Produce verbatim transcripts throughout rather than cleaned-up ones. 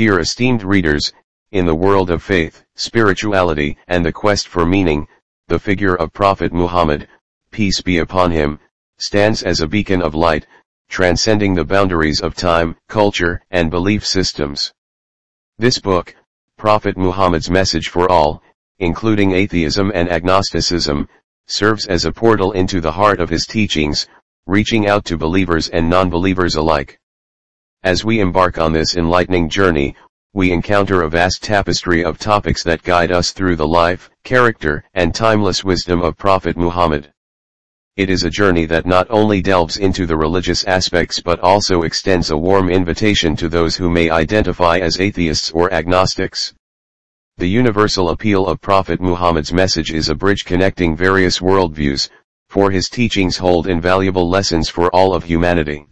Dear esteemed readers, in the world of faith, spirituality, and the quest for meaning, the figure of Prophet Muhammad, peace be upon him, stands as a beacon of light, transcending the boundaries of time, culture, and belief systems. This book, Prophet Muhammad's Message for All, including atheism and agnosticism, serves as a portal into the heart of his teachings, reaching out to believers and non-believers alike. As we embark on this enlightening journey, we encounter a vast tapestry of topics that guide us through the life, character, and timeless wisdom of Prophet Muhammad. It is a journey that not only delves into the religious aspects but also extends a warm invitation to those who may identify as atheists or agnostics. The universal appeal of Prophet Muhammad's message is a bridge connecting various worldviews, for his teachings hold invaluable lessons for all of humanity.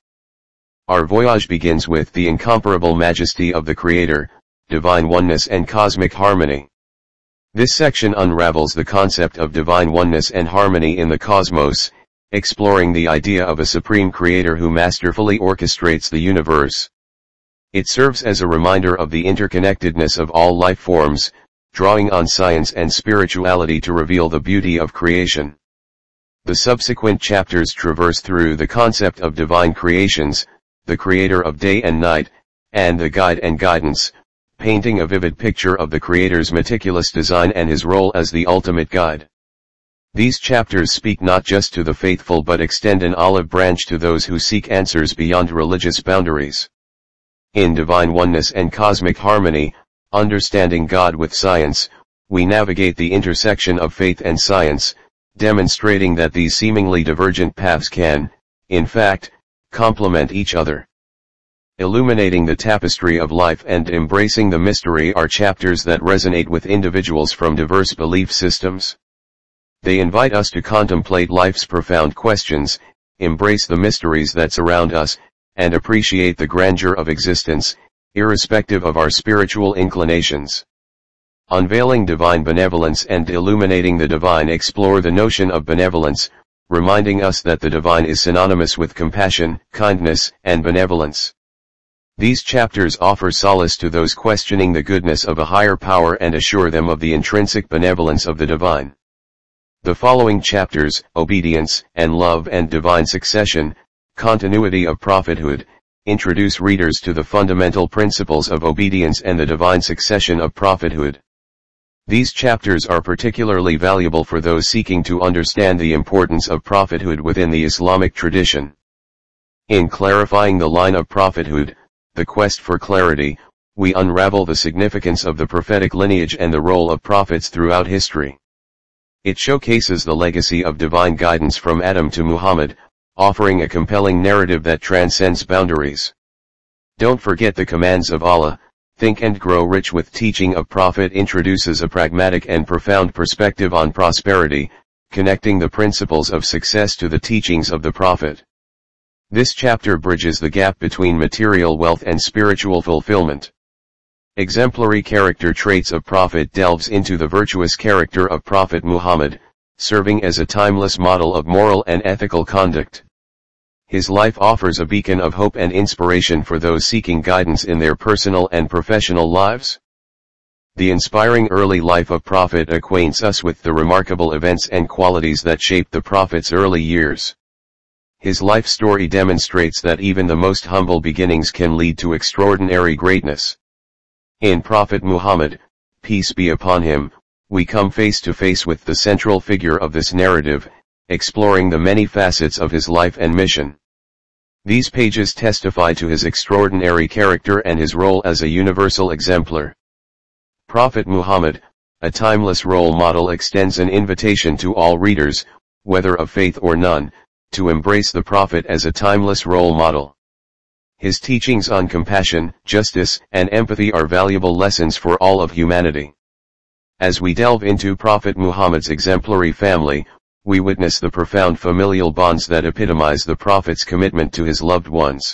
Our voyage begins with the incomparable majesty of the Creator, divine oneness and cosmic harmony. This section unravels the concept of divine oneness and harmony in the cosmos, exploring the idea of a supreme creator who masterfully orchestrates the universe. It serves as a reminder of the interconnectedness of all life forms, drawing on science and spirituality to reveal the beauty of creation. The subsequent chapters traverse through the concept of divine creations, the creator of day and night, and the guide and guidance, painting a vivid picture of the Creator's meticulous design and his role as the ultimate guide. These chapters speak not just to the faithful but extend an olive branch to those who seek answers beyond religious boundaries. In Divine Oneness and Cosmic Harmony, Understanding God with Science, we navigate the intersection of faith and science, demonstrating that these seemingly divergent paths can, in fact, complement each other. Illuminating the tapestry of life and embracing the mystery are chapters that resonate with individuals from diverse belief systems. They invite us to contemplate life's profound questions, embrace the mysteries that surround us, and appreciate the grandeur of existence, irrespective of our spiritual inclinations. Unveiling divine benevolence and illuminating the divine explore the notion of benevolence, reminding us that the divine is synonymous with compassion, kindness, and benevolence. These chapters offer solace to those questioning the goodness of a higher power and assure them of the intrinsic benevolence of the divine. The following chapters, Obedience and Love and Divine Succession, Continuity of Prophethood, introduce readers to the fundamental principles of obedience and the divine succession of prophethood. These chapters are particularly valuable for those seeking to understand the importance of prophethood within the Islamic tradition. In clarifying the line of prophethood, the quest for clarity, we unravel the significance of the prophetic lineage and the role of prophets throughout history. It showcases the legacy of divine guidance from Adam to Muhammad, offering a compelling narrative that transcends boundaries. Don't forget the commands of Allah. Think and Grow Rich with Teaching of Prophet introduces a pragmatic and profound perspective on prosperity, connecting the principles of success to the teachings of the Prophet. This chapter bridges the gap between material wealth and spiritual fulfillment. Exemplary Character Traits of Prophet delves into the virtuous character of Prophet Muhammad, serving as a timeless model of moral and ethical conduct. His life offers a beacon of hope and inspiration for those seeking guidance in their personal and professional lives. The inspiring early life of Prophet acquaints us with the remarkable events and qualities that shaped the Prophet's early years. His life story demonstrates that even the most humble beginnings can lead to extraordinary greatness. In Prophet Muhammad, peace be upon him, we come face to face with the central figure of this narrative, exploring the many facets of his life and mission. These pages testify to his extraordinary character and his role as a universal exemplar. Prophet Muhammad, a timeless role model, extends an invitation to all readers, whether of faith or none, to embrace the Prophet as a timeless role model. His teachings on compassion, justice, and empathy are valuable lessons for all of humanity. As we delve into Prophet Muhammad's exemplary family, we witness the profound familial bonds that epitomize the Prophet's commitment to his loved ones.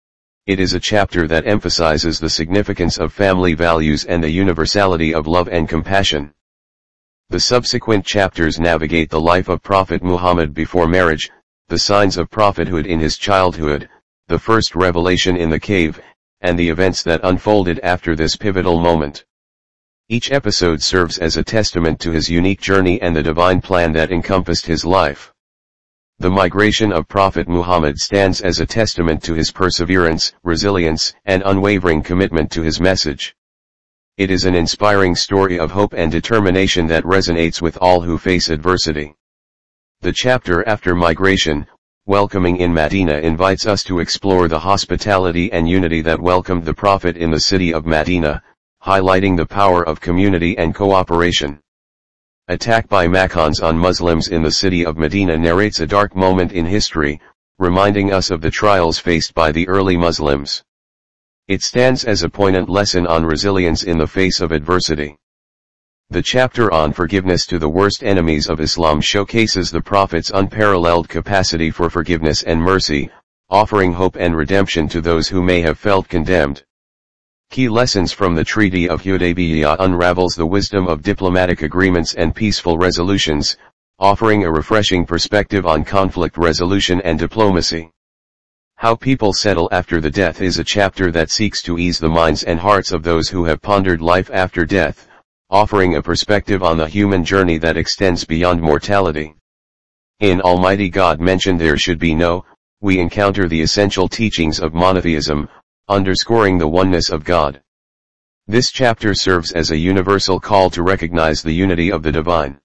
It is a chapter that emphasizes the significance of family values and the universality of love and compassion. The subsequent chapters navigate the life of Prophet Muhammad before marriage, the signs of prophethood in his childhood, the first revelation in the cave, and the events that unfolded after this pivotal moment. Each episode serves as a testament to his unique journey and the divine plan that encompassed his life. The migration of Prophet Muhammad stands as a testament to his perseverance, resilience, and unwavering commitment to his message. It is an inspiring story of hope and determination that resonates with all who face adversity. The chapter after migration, Welcoming in Medina, invites us to explore the hospitality and unity that welcomed the Prophet in the city of Medina, highlighting the power of community and cooperation. Attack by Makkans on Muslims in the city of Medina narrates a dark moment in history, reminding us of the trials faced by the early Muslims. It stands as a poignant lesson on resilience in the face of adversity. The chapter on forgiveness to the worst enemies of Islam showcases the Prophet's unparalleled capacity for forgiveness and mercy, offering hope and redemption to those who may have felt condemned. Key lessons from the Treaty of Hudaybiyah unravels the wisdom of diplomatic agreements and peaceful resolutions, offering a refreshing perspective on conflict resolution and diplomacy. How people settle after the death is a chapter that seeks to ease the minds and hearts of those who have pondered life after death, offering a perspective on the human journey that extends beyond mortality. In Almighty God mentioned there should be no, we encounter the essential teachings of monotheism, underscoring the oneness of God. This chapter serves as a universal call to recognize the unity of the divine.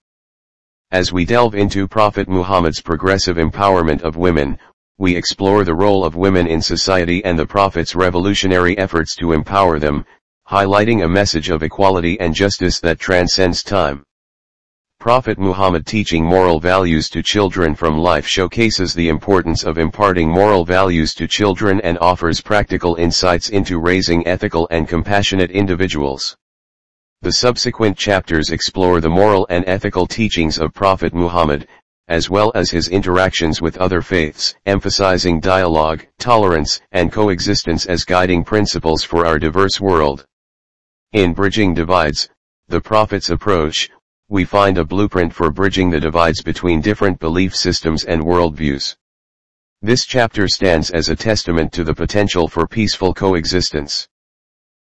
As we delve into Prophet Muhammad's progressive empowerment of women, we explore the role of women in society and the Prophet's revolutionary efforts to empower them, highlighting a message of equality and justice that transcends time. Prophet Muhammad teaching moral values to children from life showcases the importance of imparting moral values to children and offers practical insights into raising ethical and compassionate individuals. The subsequent chapters explore the moral and ethical teachings of Prophet Muhammad, as well as his interactions with other faiths, emphasizing dialogue, tolerance, and coexistence as guiding principles for our diverse world. In Bridging Divides, the Prophet's approach, we find a blueprint for bridging the divides between different belief systems and worldviews. This chapter stands as a testament to the potential for peaceful coexistence.